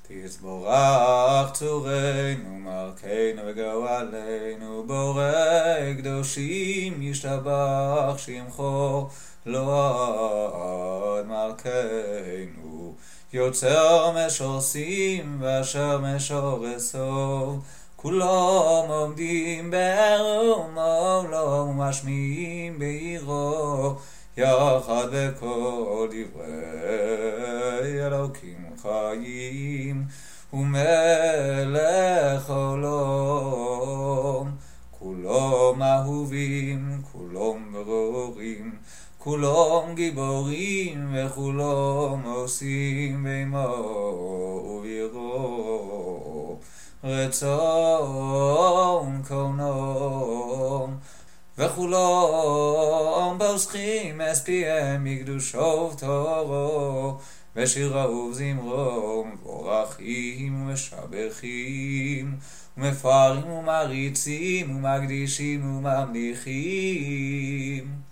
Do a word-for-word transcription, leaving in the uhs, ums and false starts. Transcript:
תזבורך צורנו, מלכנו וגואלנו, בורא קדושים ישתבח שמחו לעד מלכנו. יוצר משורשים ואשר משורסו, כולם עומדים בערומו לו ומשמיעים בעירו, יחד בכל דברי אלוקים חיים ומלך עולם. כולם אהובים, כולם ברורים, כולם גיבורים, וכולם עושים בימו ובירו רצון קונם. וכולם פוסחים את פיהם מקדושו ותורו, בשירה ובזמרו מבורכים ומשבחים, ומפארים ומריצים ומקדישים וממליכים.